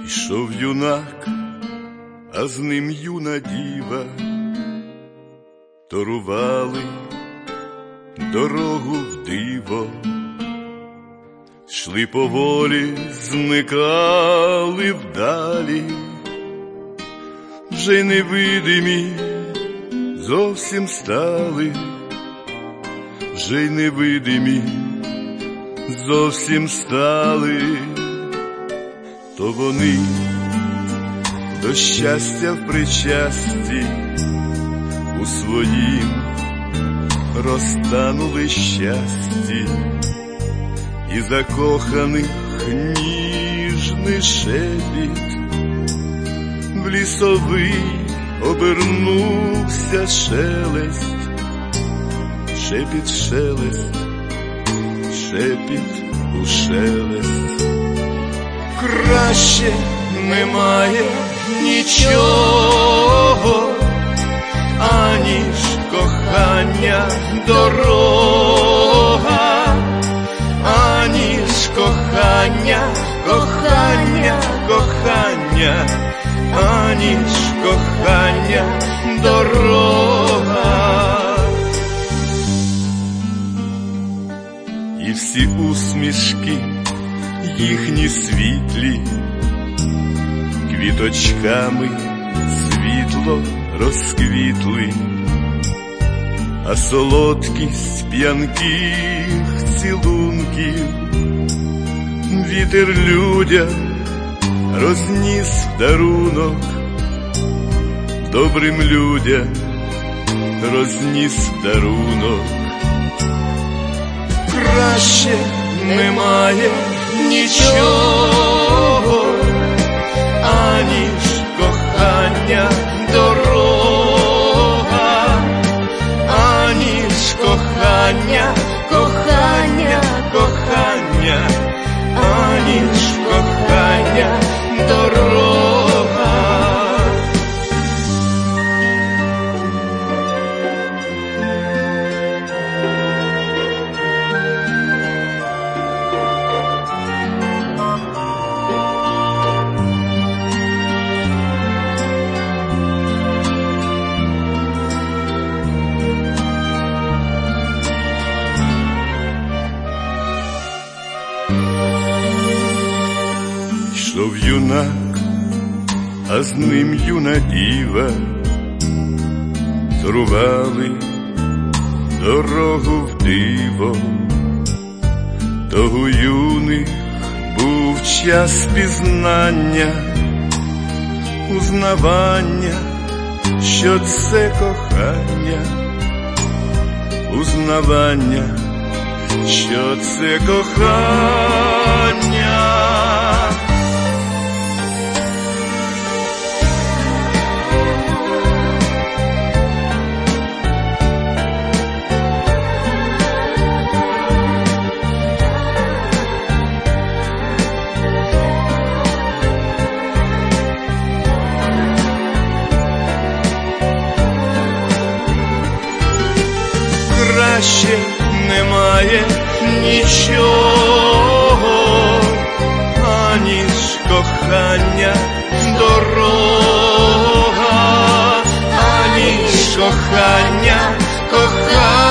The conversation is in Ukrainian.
Йшов юнак, а з ним юна діва, торували дорогу в диво, йшли поволі, зникали вдалі, вже й невидимі зовсім стали, вже й невидимі зовсім стали. То вони до щастя в причасті у своїм розтанули щасті, і закоханих ніжний шепіт в лісовий обернувся шелест, шепіт, шелест, шепіт у шелест. Краще немає нічого, аніж кохання дорога, аніж кохання, кохання, кохання, аніж кохання дорога. І всі усмішки їхні світлі, квіточками світло розквітли, а солодкість п'янких цілунків вітер людям розніс в дарунок, добрим людям розніс в дарунок. Краще немає нічого, аніж кохання дорога, аніж кохання, кохання, кохання, аніж кохання дорога. Йшов юнак, а з ним юна діва, торували дорогу в диво. Того юних був час пізнання, узнавання, що це кохання, узнавання, що це кохання. Краще немає нічого, аніж кохання дорога, аніж кохання, кохання.